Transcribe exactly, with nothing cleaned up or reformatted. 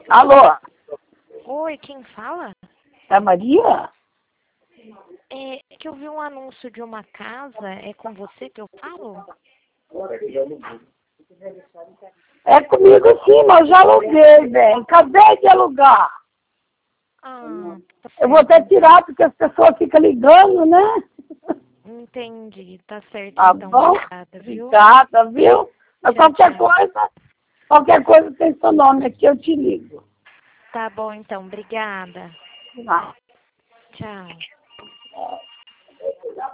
Alô? Oi, quem fala? É a Maria? É que eu vi um anúncio de uma casa, é com você que eu falo? É comigo sim, mas já aluguei, bem. Acabei de alugar. Ah, tá Eu vou certo, até então. tirar porque as pessoas ficam ligando, né? Entendi, tá certo Tá então, bom? obrigada, viu? Obrigada, viu? Mas Tchau, qualquer tchau. coisa, qualquer coisa tem seu nome aqui, eu te ligo. Tá bom então, obrigada. Tá. Tchau.